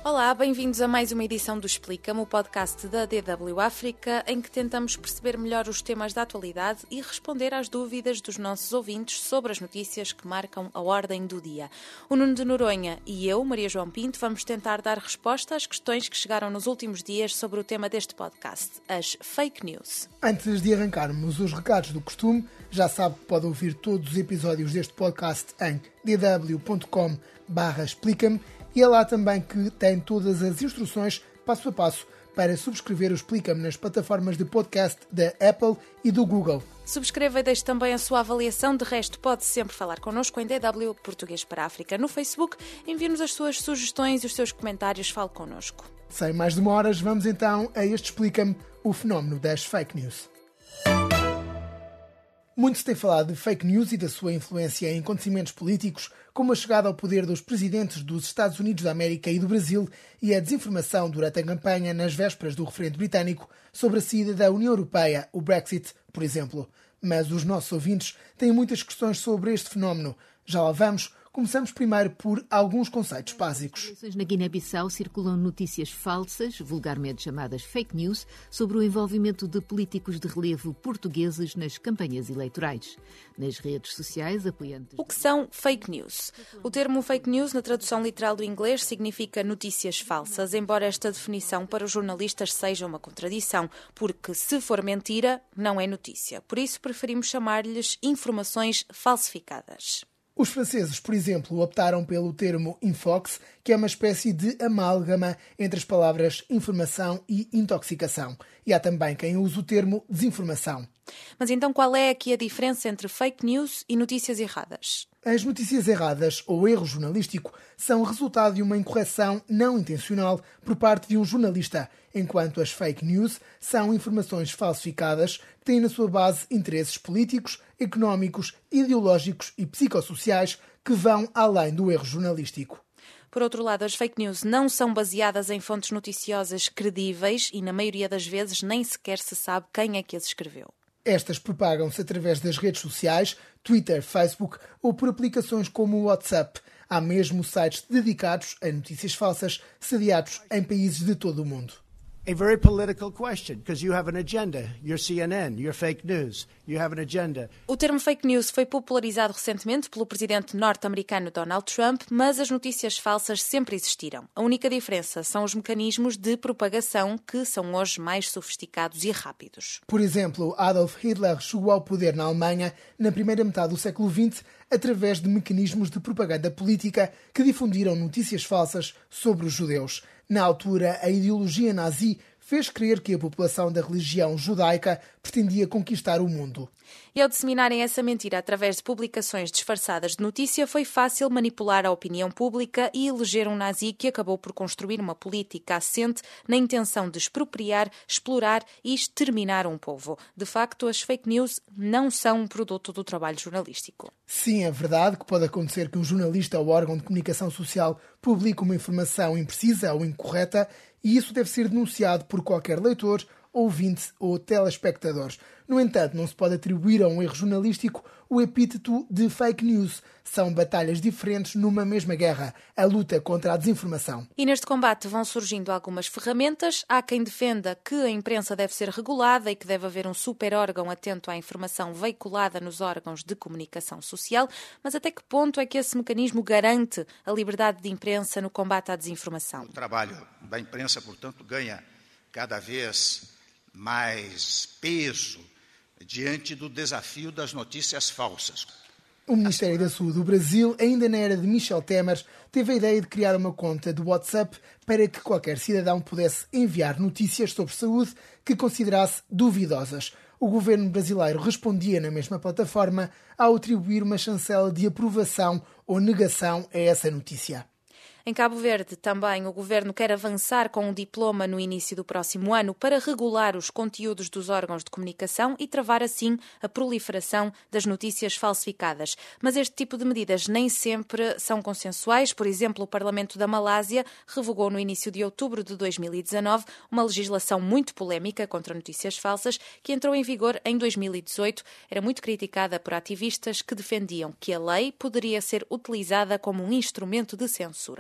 Olá, bem-vindos a mais uma edição do Explica-me, o podcast da DW África, em que tentamos perceber melhor os temas da atualidade e responder às dúvidas dos nossos ouvintes sobre as notícias que marcam a ordem do dia. O Nuno de Noronha e eu, Maria João Pinto, vamos tentar dar resposta às questões que chegaram nos últimos dias sobre o tema deste podcast, as fake news. Antes de arrancarmos os recados do costume, já sabe que pode ouvir todos os episódios deste podcast em dw.com/explica-me. E é lá também que tem todas as instruções, passo a passo, para subscrever o Explica-me nas plataformas de podcast da Apple e do Google. Subscreva e deixe também a sua avaliação. De resto, pode sempre falar connosco em DW Português para a África no Facebook. Envie-nos as suas sugestões e os seus comentários. Fale connosco. Sem mais demoras, vamos então a este Explica-me, o fenómeno das fake news. Muito se tem falado de fake news e da sua influência em acontecimentos políticos, como a chegada ao poder dos presidentes dos Estados Unidos da América e do Brasil e a desinformação durante a campanha nas vésperas do referendo britânico sobre a saída da União Europeia, o Brexit, por exemplo. Mas os nossos ouvintes têm muitas questões sobre este fenómeno. Já lá vamos. Começamos primeiro por alguns conceitos básicos. Na Guiné-Bissau circulam notícias falsas, vulgarmente chamadas fake news, sobre o envolvimento de políticos de relevo portugueses nas campanhas eleitorais. Nas redes sociais, apoiantes... O que são fake news? O termo fake news, na tradução literal do inglês, significa notícias falsas, embora esta definição para os jornalistas seja uma contradição, porque se for mentira, não é notícia. Por isso preferimos chamar-lhes informações falsificadas. Os franceses, por exemplo, optaram pelo termo infox, que é uma espécie de amálgama entre as palavras informação e intoxicação. E há também quem use o termo desinformação. Mas então qual é aqui a diferença entre fake news e notícias erradas? As notícias erradas ou erro jornalístico são resultado de uma incorreção não intencional por parte de um jornalista, enquanto as fake news são informações falsificadas que têm na sua base interesses políticos, económicos, ideológicos e psicossociais que vão além do erro jornalístico. Por outro lado, as fake news não são baseadas em fontes noticiosas credíveis e, na maioria das vezes, nem sequer se sabe quem é que as escreveu. Estas propagam-se através das redes sociais, Twitter, Facebook ou por aplicações como o WhatsApp. Há mesmo sites dedicados a notícias falsas, sediados em países de todo o mundo. A very political question, because you have an agenda. You're CNN, you're fake news. You have an agenda. O termo fake news foi popularizado recentemente pelo presidente norte-americano Donald Trump, mas as notícias falsas sempre existiram. A única diferença são os mecanismos de propagação, que são hoje mais sofisticados e rápidos. Por exemplo, Adolf Hitler chegou ao poder na Alemanha na primeira metade do século XX através de mecanismos de propaganda política que difundiram notícias falsas sobre os judeus. Na altura, a ideologia nazi fez crer que a população da religião judaica pretendia conquistar o mundo. E ao disseminarem essa mentira através de publicações disfarçadas de notícia, foi fácil manipular a opinião pública e eleger um nazi que acabou por construir uma política assente na intenção de expropriar, explorar e exterminar um povo. De facto, as fake news não são um produto do trabalho jornalístico. Sim, é verdade que pode acontecer que um jornalista ou órgão de comunicação social publique uma informação imprecisa ou incorreta e isso deve ser denunciado por qualquer leitor, ouvinte ou telespectador. No entanto, não se pode atribuir a um erro jornalístico o epíteto de fake news. São batalhas diferentes numa mesma guerra, a luta contra a desinformação. E neste combate vão surgindo algumas ferramentas. Há quem defenda que a imprensa deve ser regulada e que deve haver um super-órgão atento à informação veiculada nos órgãos de comunicação social. Mas até que ponto é que esse mecanismo garante a liberdade de imprensa no combate à desinformação? O trabalho da imprensa, portanto, ganha cada vez mais peso diante do desafio das notícias falsas. O Ministério da Saúde do Brasil, ainda na era de Michel Temer, teve a ideia de criar uma conta do WhatsApp para que qualquer cidadão pudesse enviar notícias sobre saúde que considerasse duvidosas. O governo brasileiro respondia na mesma plataforma ao atribuir uma chancela de aprovação ou negação a essa notícia. Em Cabo Verde, também, o governo quer avançar com um diploma no início do próximo ano para regular os conteúdos dos órgãos de comunicação e travar, assim, a proliferação das notícias falsificadas. Mas este tipo de medidas nem sempre são consensuais. Por exemplo, o Parlamento da Malásia revogou no início de outubro de 2019 uma legislação muito polémica contra notícias falsas que entrou em vigor em 2018. Era muito criticada por ativistas que defendiam que a lei poderia ser utilizada como um instrumento de censura.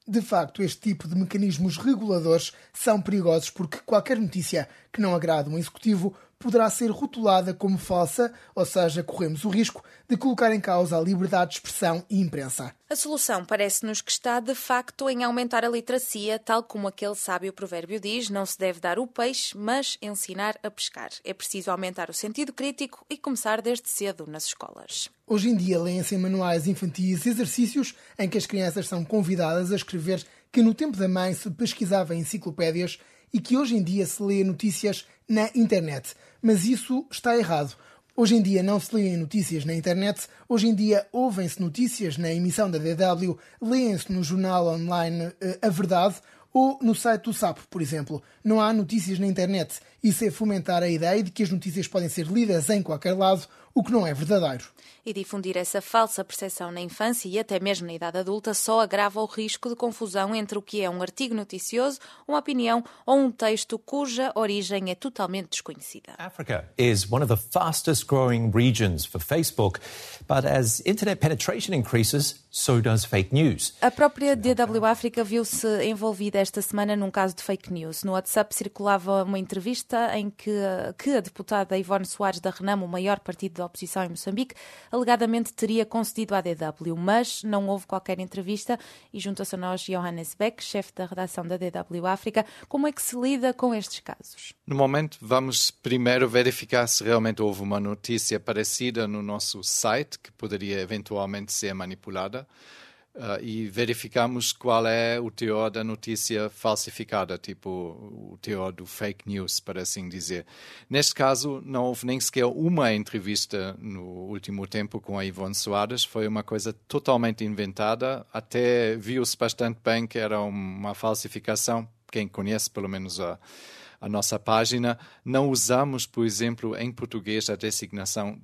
De facto, este tipo de mecanismos reguladores são perigosos porque qualquer notícia que não agrade um executivo poderá ser rotulada como falsa, ou seja, corremos o risco de colocar em causa a liberdade de expressão e imprensa. A solução parece-nos que está, de facto, em aumentar a literacia, tal como aquele sábio provérbio diz, não se deve dar o peixe, mas ensinar a pescar. É preciso aumentar o sentido crítico e começar desde cedo nas escolas. Hoje em dia, leem-se em manuais infantis exercícios em que as crianças são convidadas a escrever que no tempo da mãe se pesquisava em enciclopédias e que hoje em dia se lê notícias na internet. Mas isso está errado. Hoje em dia não se lêem notícias na internet, hoje em dia ouvem-se notícias na emissão da DW, leem-se no jornal online A Verdade ou no site do Sapo, por exemplo. Não há notícias na internet. Isso é fomentar a ideia de que as notícias podem ser lidas em qualquer lado, o que não é verdadeiro. E difundir essa falsa percepção na infância e até mesmo na idade adulta só agrava o risco de confusão entre o que é um artigo noticioso, uma opinião ou um texto cuja origem é totalmente desconhecida. Africa is one of the fastest growing regions for Facebook, but as internet penetration increases, so does fake news. A própria DW África viu-se envolvida esta semana num caso de fake news. No WhatsApp circulava uma entrevista em que a deputada Ivone Soares da Renamo, o maior partido da oposição em Moçambique, alegadamente teria concedido à DW, mas não houve qualquer entrevista e junta-se a nós Johannes Beck, chefe da redação da DW África. Como é que se lida com estes casos? No momento, vamos primeiro verificar se realmente houve uma notícia parecida no nosso site, que poderia eventualmente ser manipulada, e verificamos qual é o teor da notícia falsificada, tipo o teor do fake news, para assim dizer. Neste caso, não houve nem sequer uma entrevista no último tempo com a Ivone Soares, foi uma coisa totalmente inventada, até viu-se bastante bem que era uma falsificação. Quem conhece pelo menos a nossa página, não usamos, por exemplo, em português a designação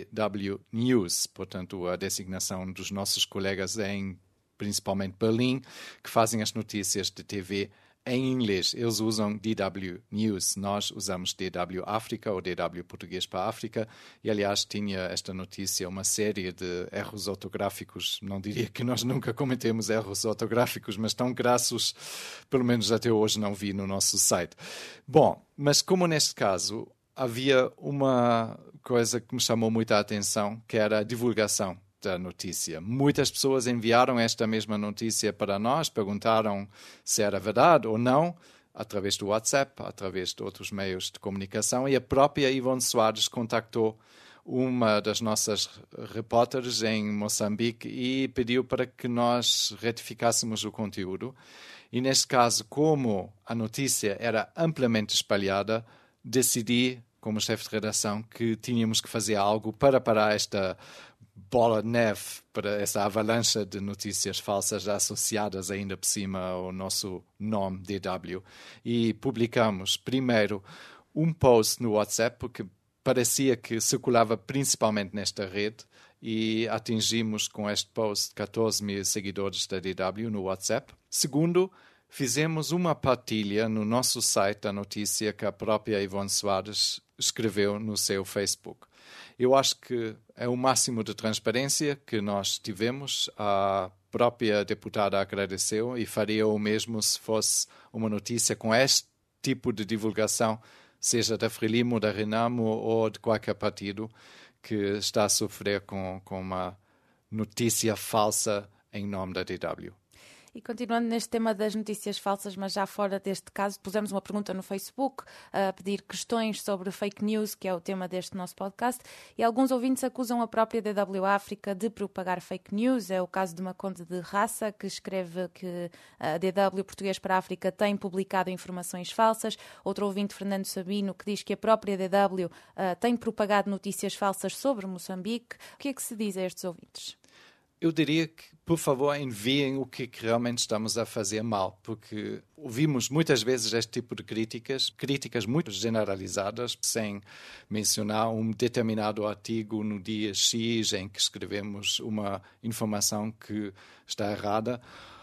DW News, portanto, a designação dos nossos colegas em, principalmente, Berlim, que fazem as notícias de TV em inglês. Eles usam DW News, nós usamos DW África ou DW Português para a África e, aliás, tinha esta notícia uma série de erros ortográficos. Não diria que nós nunca cometemos erros ortográficos, mas tão grassos, pelo menos até hoje não vi no nosso site. Bom, mas como neste caso havia uma coisa que me chamou muita atenção, que era a divulgação da notícia. Muitas pessoas enviaram esta mesma notícia para nós, perguntaram se era verdade ou não, através do WhatsApp, através de outros meios de comunicação, e a própria Ivone Soares contactou uma das nossas repórteres em Moçambique e pediu para que nós retificássemos o conteúdo. E neste caso, como a notícia era amplamente espalhada, decidi, como chefe de redação, que tínhamos que fazer algo para parar esta bola de neve, para essa avalanche de notícias falsas associadas ainda por cima ao nosso nome DW. E publicamos primeiro um post no WhatsApp, porque parecia que circulava principalmente nesta rede, e atingimos com este post 14 mil seguidores da DW no WhatsApp. Segundo, fizemos uma partilha no nosso site da notícia que a própria Ivone Soares escreveu no seu Facebook. Eu acho que é o máximo de transparência que nós tivemos. A própria deputada agradeceu e faria o mesmo se fosse uma notícia com este tipo de divulgação, seja da Frelimo, da Renamo ou de qualquer partido que está a sofrer com uma notícia falsa em nome da DW. E continuando neste tema das notícias falsas, mas já fora deste caso, pusemos uma pergunta no Facebook a pedir questões sobre fake news, que é o tema deste nosso podcast, e alguns ouvintes acusam a própria DW África de propagar fake news. É o caso de Maconde de Raça, que escreve que a DW Português para a África tem publicado informações falsas. Outro ouvinte, Fernando Sabino, que diz que a própria DW tem propagado notícias falsas sobre Moçambique. O que é que se diz a estes ouvintes? Eu diria que, por favor, enviem o que realmente estamos a fazer mal, porque ouvimos muitas vezes este tipo de críticas muito generalizadas, sem mencionar um determinado artigo no dia X em que escrevemos uma informação que está errada,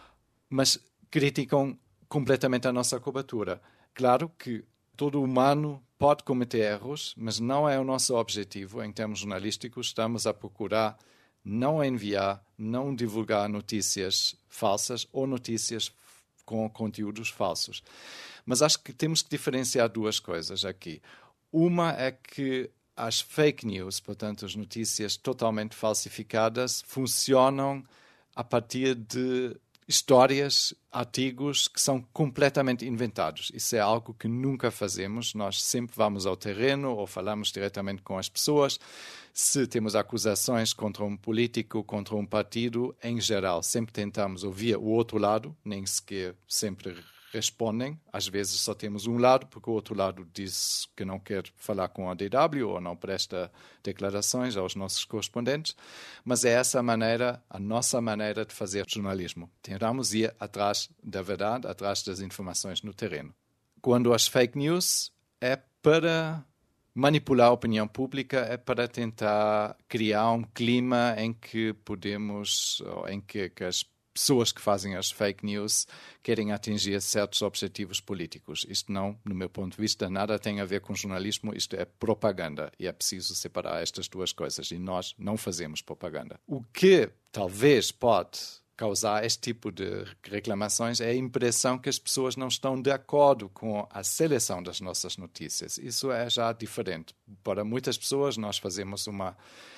mas criticam completamente a nossa cobertura. Claro que todo humano pode cometer erros, mas não é o nosso objetivo em termos jornalísticos. Estamos a procurar não enviar, não divulgar notícias falsas ou notícias com conteúdos falsos. Mas acho que temos que diferenciar duas coisas aqui. Uma é que as fake news, portanto, as notícias totalmente falsificadas, funcionam a partir de histórias, artigos que são completamente inventados. Isso é algo que nunca fazemos. Nós sempre vamos ao terreno ou falamos diretamente com as pessoas. Se temos acusações contra um político, contra um partido, em geral, sempre tentamos ouvir o outro lado, nem sequer sempre respondem. Às vezes só temos um lado, porque o outro lado diz que não quer falar com a DW ou não presta declarações aos nossos correspondentes. Mas é essa maneira, a nossa maneira de fazer jornalismo. Tentamos ir atrás da verdade, atrás das informações no terreno. Quando as fake news é para manipular a opinião pública, é para tentar criar um clima em que podemos, em que as pessoas que fazem as fake news querem atingir certos objetivos políticos. Isto não, no meu ponto de vista, nada tem a ver com jornalismo, isto é propaganda e é preciso separar estas duas coisas e nós não fazemos propaganda. O que talvez pode causar este tipo de reclamações é a impressão que as pessoas não estão de acordo com a seleção das nossas notícias. Isso é já diferente. Para muitas pessoas nós fazemos uma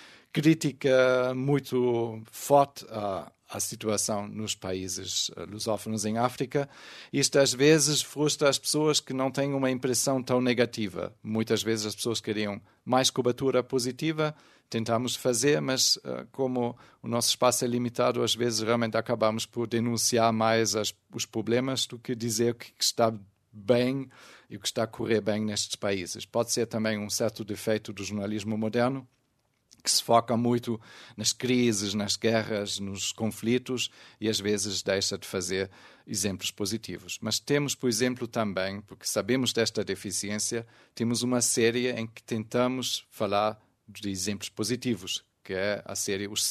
crítica muito forte à situação nos países lusófonos em África. Isto às vezes frustra as pessoas que não têm uma impressão tão negativa. Muitas vezes as pessoas queriam mais cobertura positiva, tentamos fazer, mas como o nosso espaço é limitado, às vezes realmente acabamos por denunciar mais os problemas do que dizer o que está bem e o que está a correr bem nestes países. Pode ser também um certo defeito do jornalismo moderno, que se foca muito nas crises, nas guerras, nos conflitos e às vezes deixa de fazer exemplos positivos. Mas temos, por exemplo, também, porque sabemos desta deficiência, temos uma série em que tentamos falar de exemplos positivos, que é a série Os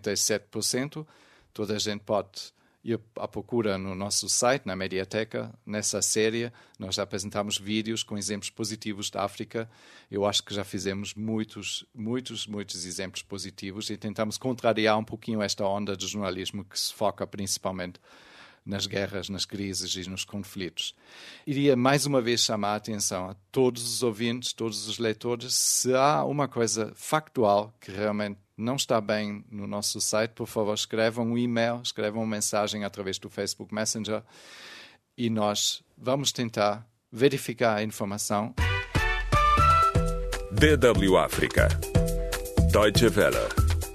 77%. Toda a gente pode ir à procura no nosso site, na Mediateca. Nessa série, nós já apresentamos vídeos com exemplos positivos da África. Eu acho que já fizemos muitos exemplos positivos e tentamos contrariar um pouquinho esta onda de jornalismo que se foca principalmente nas guerras, nas crises e nos conflitos. Iria mais uma vez chamar a atenção a todos os ouvintes, todos os leitores, se há uma coisa factual que realmente não está bem no nosso site, por favor, escrevam um e-mail, escrevam uma mensagem através do Facebook Messenger e nós vamos tentar verificar a informação. DW África. Deutsche Welle.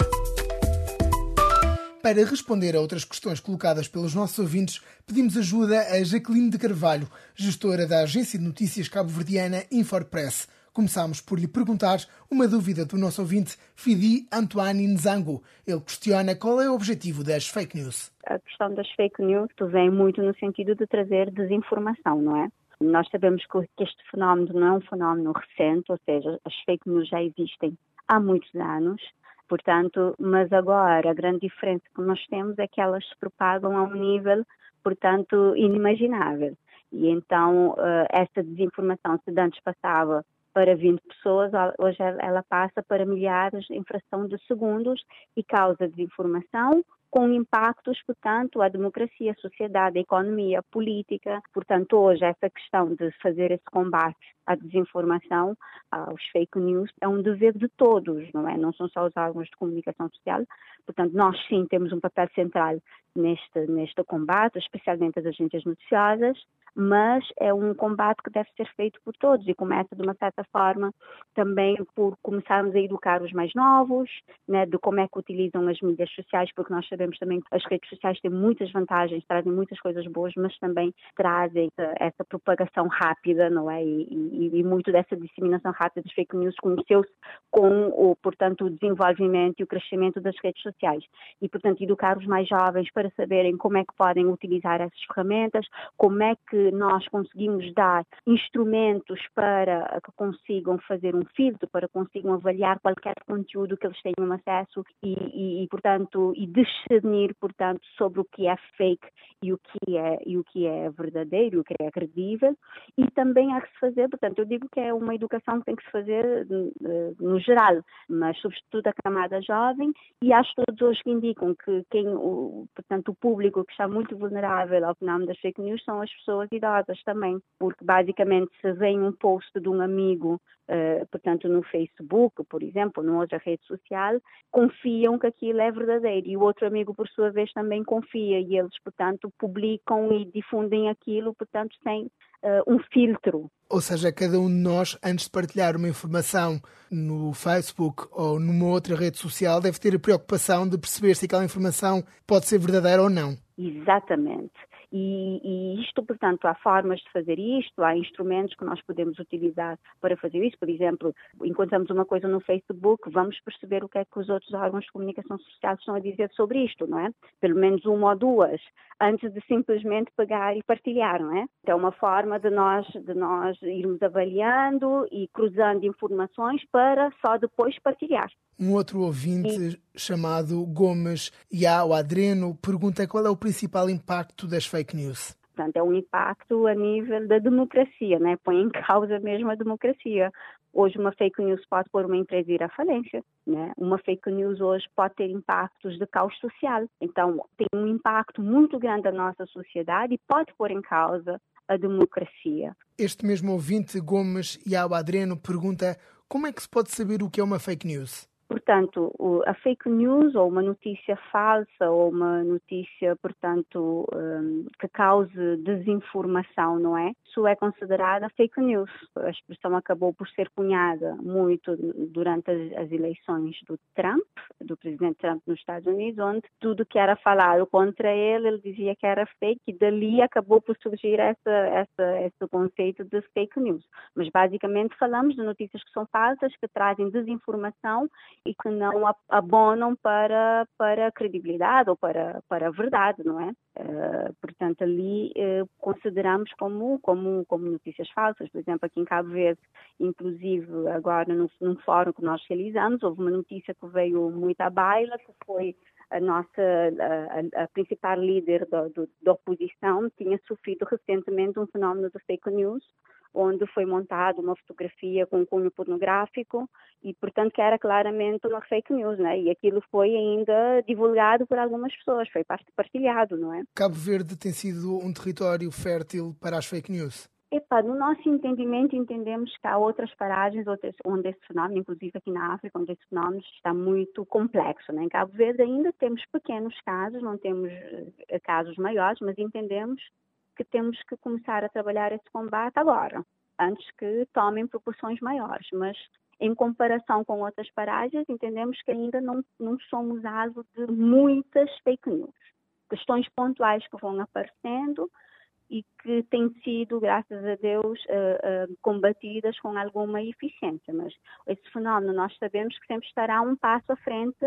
Para responder a outras questões colocadas pelos nossos ouvintes, pedimos ajuda a Jaqueline de Carvalho, gestora da agência de notícias cabo-verdiana Infopress. Começámos por lhe perguntar uma dúvida do nosso ouvinte Fidi Antoine Nzango. Ele questiona qual é o objetivo das fake news. A questão das fake news vem muito no sentido de trazer desinformação, não é? Nós sabemos que este fenómeno não é um fenómeno recente, ou seja, as fake news já existem há muitos anos. Portanto, mas agora a grande diferença que nós temos é que elas se propagam a um nível, portanto, inimaginável. E então, essa desinformação, se antes passava para 20 pessoas, hoje ela passa para milhares em fração de segundos e causa desinformação com impactos, portanto, à democracia, à sociedade, à economia, à política. Portanto, hoje essa questão de fazer esse combate à desinformação, aos fake news, é um dever de todos, não é? Não são só os órgãos de comunicação social. Portanto, nós sim temos um papel central neste combate, especialmente as agências noticiosas, mas é um combate que deve ser feito por todos e começa de uma certa forma também por começarmos a educar os mais novos, né, de como é que utilizam as mídias sociais, porque nós sabemos também que as redes sociais têm muitas vantagens, trazem muitas coisas boas, mas também trazem essa propagação rápida, não é? E muito dessa disseminação rápida das fake news conheceu-se com portanto, o desenvolvimento e o crescimento das redes sociais. E, portanto, educar os mais jovens para saberem como é que podem utilizar essas ferramentas, como é que que nós conseguimos dar instrumentos para que consigam fazer um filtro, para que consigam avaliar qualquer conteúdo que eles tenham acesso portanto, discernir, portanto, sobre o que é fake e o que é verdadeiro, o que é credível, e também há que se fazer, portanto, eu digo que é uma educação que tem que se fazer no geral, mas sobretudo a camada jovem, e há estudos hoje que indicam que portanto, o público que está muito vulnerável ao fenómeno das fake news são as pessoas idosas também, porque basicamente se vem um post de um amigo, portanto, no Facebook, por exemplo, numa outra rede social, confiam que aquilo é verdadeiro, e o outro amigo, por sua vez, também confia, e eles, portanto, publicam e difundem aquilo, portanto, sem um filtro. Ou seja, cada um de nós, antes de partilhar uma informação no Facebook ou numa outra rede social, deve ter a preocupação de perceber se aquela informação pode ser verdadeira ou não. Exatamente. E isto, portanto, há formas de fazer isto, há instrumentos que nós podemos utilizar para fazer isso. Por exemplo, encontramos uma coisa no Facebook, vamos perceber o que é que os outros órgãos de comunicação social estão a dizer sobre isto, não é? Pelo menos uma ou duas, antes de simplesmente pegar e partilhar, não é? Então, é uma forma de nós irmos avaliando e cruzando informações para só depois partilhar. Um outro ouvinte chamado Gomes Adreno pergunta qual é o principal impacto das fake news. Portanto, é um impacto a nível da democracia, né? Põe em causa mesmo a democracia. Hoje uma fake news pode pôr uma empresa ir à falência, né? Uma fake news hoje pode ter impactos de caos social. Então, tem um impacto muito grande na nossa sociedade e pode pôr em causa a democracia. Este mesmo ouvinte, Gomes Adreno, pergunta como é que se pode saber o que é uma fake news? Portanto, a fake news, ou uma notícia falsa, ou uma notícia, portanto, que cause desinformação, não é? Isso é considerada fake news. A expressão acabou por ser cunhada muito durante as eleições do presidente Trump nos Estados Unidos, onde tudo que era falado contra ele dizia que era fake, e dali acabou por surgir esse conceito de fake news. Mas, basicamente, falamos de notícias que são falsas, que trazem desinformação e que não abonam para a credibilidade ou para a verdade, não é? Portanto, ali consideramos como notícias falsas. Por exemplo, aqui em Cabo Verde, inclusive agora num fórum que nós realizamos, houve uma notícia que veio muito à baila, que foi a principal líder da oposição tinha sofrido recentemente um fenómeno de fake news, onde foi montada uma fotografia com um cunho pornográfico e, portanto, que era claramente uma fake news, né? E aquilo foi ainda divulgado por algumas pessoas, foi partilhado, não é? Cabo Verde tem sido um território fértil para as fake news? No nosso entendimento, entendemos que há outras paragens onde esse fenómeno, inclusive aqui na África, onde esse fenómeno está muito complexo, né? Em Cabo Verde ainda temos pequenos casos, não temos casos maiores, mas entendemos que temos que começar a trabalhar esse combate agora, antes que tomem proporções maiores. Mas, em comparação com outras paragens, entendemos que ainda não somos alvo de muitas fake news. Questões pontuais que vão aparecendo e que têm sido, graças a Deus, combatidas com alguma eficiência. Mas esse fenómeno nós sabemos que sempre estará um passo à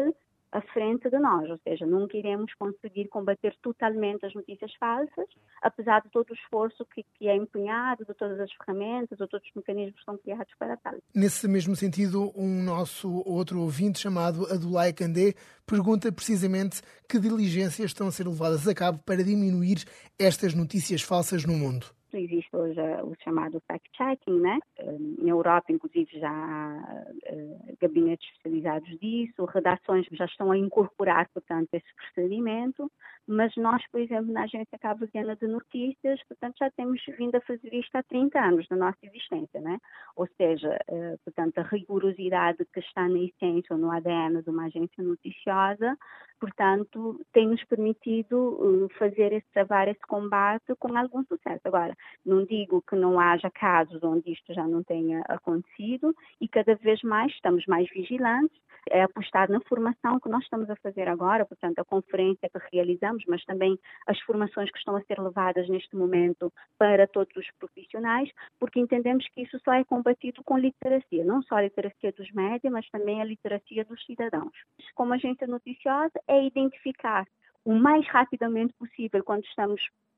frente de nós, ou seja, nunca iremos conseguir combater totalmente as notícias falsas, apesar de todo o esforço que é empenhado, de todas as ferramentas, de todos os mecanismos que são criados para tal. Nesse mesmo sentido, um nosso outro ouvinte chamado Adulai Candé pergunta precisamente que diligências estão a ser levadas a cabo para diminuir estas notícias falsas no mundo. Existe hoje o chamado fact-checking, né? Na Europa, inclusive, já há gabinetes especializados disso, redações já estão a incorporar, portanto, esse procedimento, mas nós, por exemplo, na Agência Cabo-Verdiana de Notícias, portanto, já temos vindo a fazer isto há 30 anos da nossa existência, né? Ou seja, portanto, a rigorosidade que está na essência ou no ADN de uma agência noticiosa, portanto, tem-nos permitido travar esse combate com algum sucesso. Agora, não digo que não haja casos onde isto já não tenha acontecido e cada vez mais estamos mais vigilantes, é apostar na formação que nós estamos a fazer agora, portanto, a conferência que realizamos, mas também as formações que estão a ser levadas neste momento para todos os profissionais, porque entendemos que isso só é combatido com literacia, não só a literacia dos médias, mas também a literacia dos cidadãos. Como agência noticiosa, é identificar o mais rapidamente possível quando estamos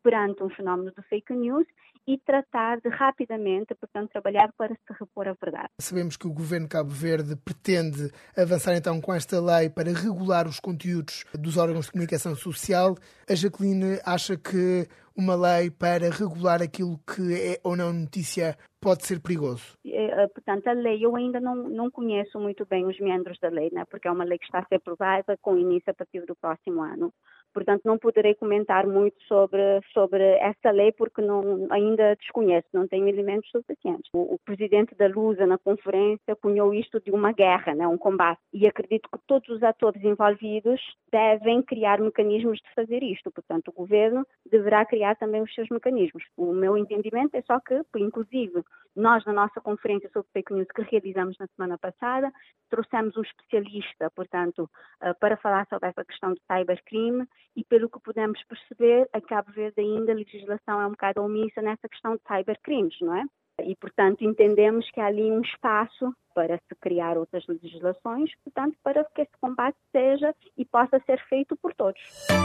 perante um fenómeno de fake news e tratar de rapidamente, portanto, trabalhar para se repor a verdade. Sabemos que o governo de Cabo Verde pretende avançar então com esta lei para regular os conteúdos dos órgãos de comunicação social. A Jacqueline acha que uma lei para regular aquilo que é ou não notícia pode ser perigoso? Portanto, a lei, eu ainda não conheço muito bem os meandros da lei, né? Porque é uma lei que está a ser aprovada com início a partir do próximo ano. Portanto, não poderei comentar muito sobre essa lei porque ainda desconheço, não tenho elementos suficientes. O presidente da Lusa, na conferência, cunhou isto de uma guerra, né, um combate. E acredito que todos os atores envolvidos devem criar mecanismos de fazer isto. Portanto, o governo deverá criar também os seus mecanismos. O meu entendimento é só que, inclusive, nós, na nossa conferência sobre fake news que realizamos na semana passada, trouxemos um especialista, portanto, para falar sobre essa questão de cybercrime. E pelo que podemos perceber, a Cabo Verde ainda a legislação é um bocado omissa nessa questão de cybercrimes, não é? E, portanto, entendemos que há ali um espaço para se criar outras legislações, portanto, para que esse combate seja e possa ser feito por todos.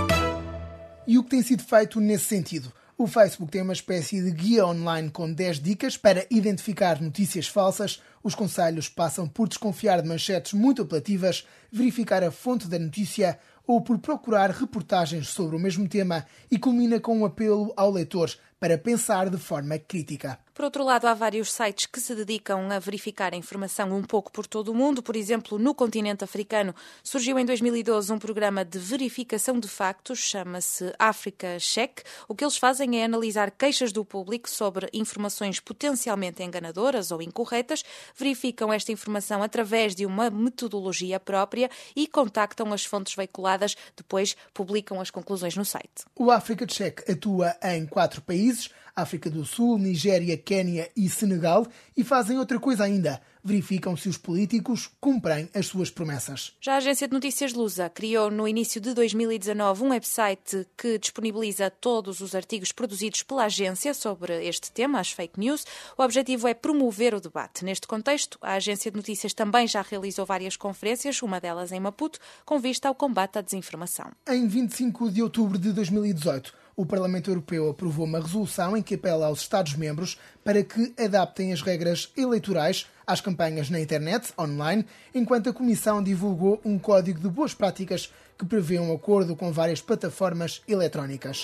E o que tem sido feito nesse sentido? O Facebook tem uma espécie de guia online com 10 dicas para identificar notícias falsas. Os conselhos passam por desconfiar de manchetes muito apelativas, verificar a fonte da notícia ou por procurar reportagens sobre o mesmo tema e culmina com um apelo ao leitor para pensar de forma crítica. Por outro lado, há vários sites que se dedicam a verificar a informação um pouco por todo o mundo. Por exemplo, no continente africano, surgiu em 2012 um programa de verificação de factos, chama-se Africa Check. O que eles fazem é analisar queixas do público sobre informações potencialmente enganadoras ou incorretas, verificam esta informação através de uma metodologia própria e contactam as fontes veiculadas, depois publicam as conclusões no site. O Africa Check atua em 4 países, África do Sul, Nigéria, Quénia e Senegal, e fazem outra coisa ainda. Verificam se os políticos cumprem as suas promessas. Já a agência de notícias Lusa criou no início de 2019 um website que disponibiliza todos os artigos produzidos pela agência sobre este tema, as fake news. O objetivo é promover o debate. Neste contexto, a agência de notícias também já realizou várias conferências, uma delas em Maputo, com vista ao combate à desinformação. Em 25 de outubro de 2018, o Parlamento Europeu aprovou uma resolução em que apela aos Estados-membros para que adaptem as regras eleitorais às campanhas na internet, online, enquanto a Comissão divulgou um código de boas práticas que prevê um acordo com várias plataformas eletrónicas.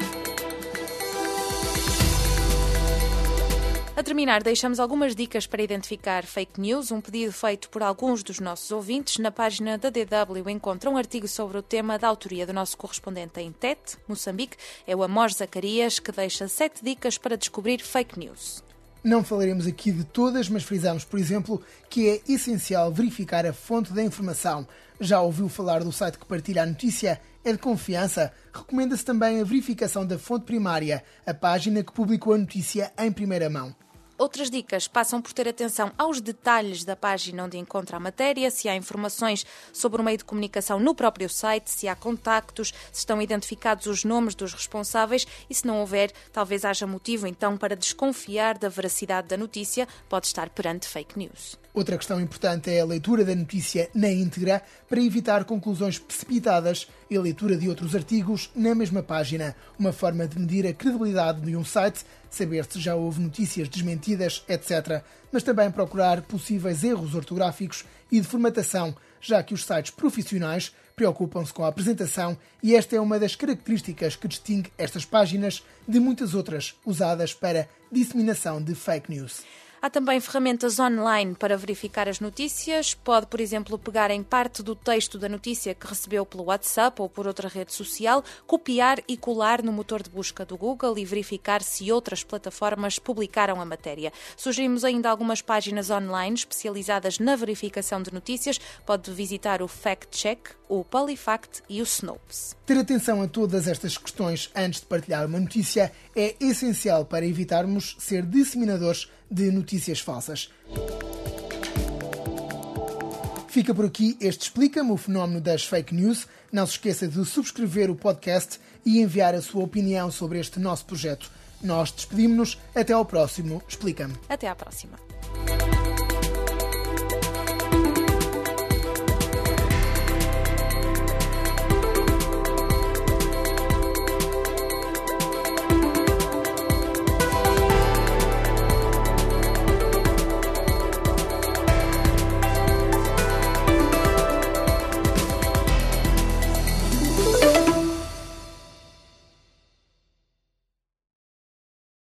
A terminar, deixamos algumas dicas para identificar fake news, um pedido feito por alguns dos nossos ouvintes. Na página da DW encontra um artigo sobre o tema da autoria do nosso correspondente em Tete, Moçambique. É o Amor Zacarias, que deixa 7 dicas para descobrir fake news. Não falaremos aqui de todas, mas frisamos, por exemplo, que é essencial verificar a fonte da informação. Já ouviu falar do site que partilha a notícia? É de confiança? Recomenda-se também a verificação da fonte primária, a página que publicou a notícia em primeira mão. Outras dicas passam por ter atenção aos detalhes da página onde encontra a matéria, se há informações sobre o meio de comunicação no próprio site, se há contactos, se estão identificados os nomes dos responsáveis e, se não houver, talvez haja motivo então para desconfiar da veracidade da notícia, pode estar perante fake news. Outra questão importante é a leitura da notícia na íntegra para evitar conclusões precipitadas e a leitura de outros artigos na mesma página. Uma forma de medir a credibilidade de um site, saber se já houve notícias desmentidas, etc. Mas também procurar possíveis erros ortográficos e de formatação, já que os sites profissionais preocupam-se com a apresentação e esta é uma das características que distingue estas páginas de muitas outras usadas para disseminação de fake news. Há também ferramentas online para verificar as notícias. Pode, por exemplo, pegar em parte do texto da notícia que recebeu pelo WhatsApp ou por outra rede social, copiar e colar no motor de busca do Google e verificar se outras plataformas publicaram a matéria. Sugerimos ainda algumas páginas online especializadas na verificação de notícias. Pode visitar o Fact Check, o Polyfact e o Snopes. Ter atenção a todas estas questões antes de partilhar uma notícia é essencial para evitarmos ser disseminadores de notícias falsas. Fica por aqui este Explica-me, o fenómeno das fake news. Não se esqueça de subscrever o podcast e enviar a sua opinião sobre este nosso projeto. Nós despedimos-nos. Até ao próximo Explica-me. Até à próxima.